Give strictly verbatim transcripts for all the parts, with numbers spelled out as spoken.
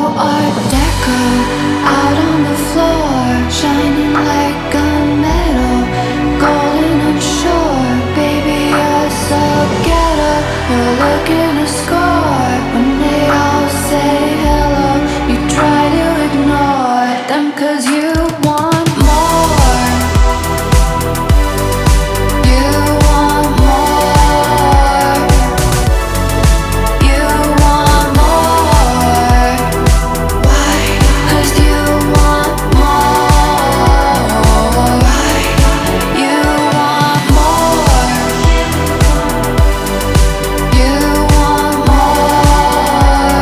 Art Deco out on the floor, shining like a metal, golden on shore. Baby, you're so ghetto. You're looking to score. When they all say hello, you try to ignore them 'cause you want more. You want more. You want more. Why? 'Cause you want more. Why? You want more. You want more.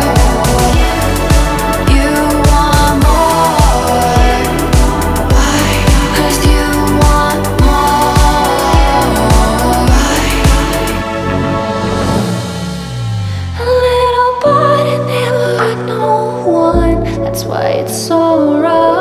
You want more. Why? 'Cause you want more. Why? A little boy in neighborhood no one. That's why it's so rough.